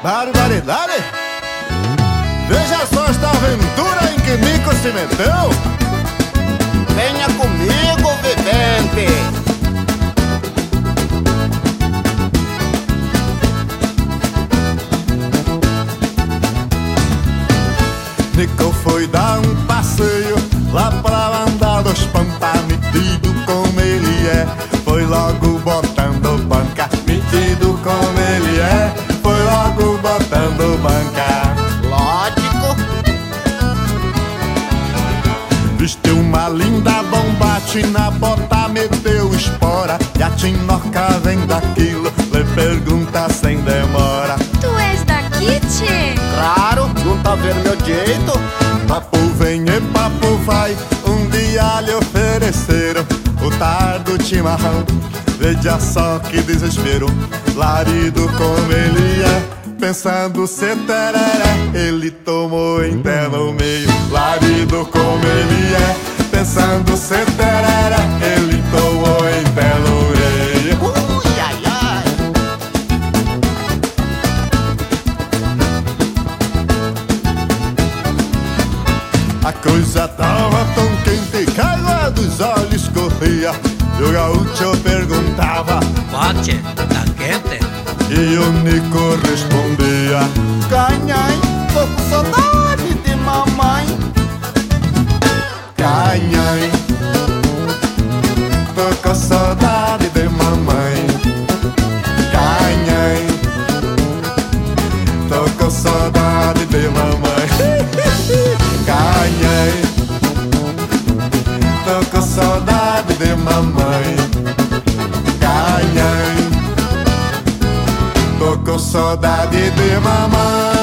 Barbaridade! Veja só esta aventura em que Nico se meteu. Venha comigo, vivente. Nico foi dar um passeio lá pra banda dos Pampa, metido como ele é, foi logo botando banca. Metido como ele é, foi logo botando banca. Lógico. Vestiu uma linda bombate, na bota meteu espora, e a tinoca vem daquilo, lhe pergunta sem demora. Tu és daqui, tchê? Claro, não tá vendo meu jeito? Papo vem e papo vai, um dia lhe ofereceram o tardo chimarrão. Veja só que desespero, larido como ele é, pensando ser tereré, ele tomou em pé no meio. Larido como ele é, pensando ser tereré, ele tomou em pé no meio. Ui, ai, ai. A coisa tava tão quente que a água dos olhos corria, e o gaúcho perguntava, Pode, tá quente? e o Nico respondia: Canhãe, tô com saudade de mamãe. Canhãe, tô com saudade de mamãe. Canhãe, tô com saudade de mamãe. Canhãe, tô com saudade de mamãe. Canhãe, tô com saudade de mamãe.